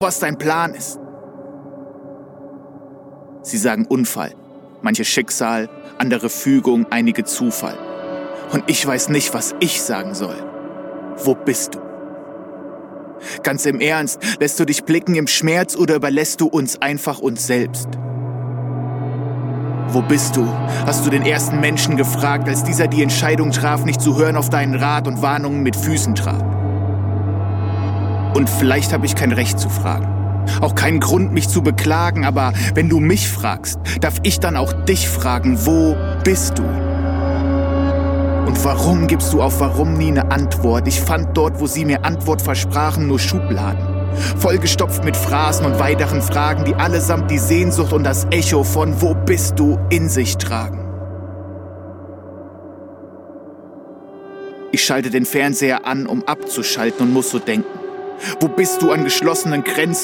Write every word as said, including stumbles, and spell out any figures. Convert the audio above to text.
was dein Plan ist. Sie sagen Unfall, manche Schicksal, andere Fügung, einige Zufall. Und ich weiß nicht, was ich sagen soll. Wo bist du? Ganz im Ernst, lässt du dich blicken im Schmerz oder überlässt du uns einfach uns selbst? Wo bist du? Hast du den ersten Menschen gefragt, als dieser die Entscheidung traf, nicht zu hören auf deinen Rat und Warnungen mit Füßen traf? Und vielleicht habe ich kein Recht zu fragen. Auch keinen Grund, mich zu beklagen, aber wenn du mich fragst, darf ich dann auch dich fragen, wo bist du? Und warum gibst du auf warum nie eine Antwort? Ich fand dort, wo sie mir Antwort versprachen, nur Schubladen. Vollgestopft mit Phrasen und weiteren Fragen, die allesamt die Sehnsucht und das Echo von wo bist du in sich tragen. Ich schalte den Fernseher an, um abzuschalten und muss so denken. Wo bist du an geschlossenen Grenzen?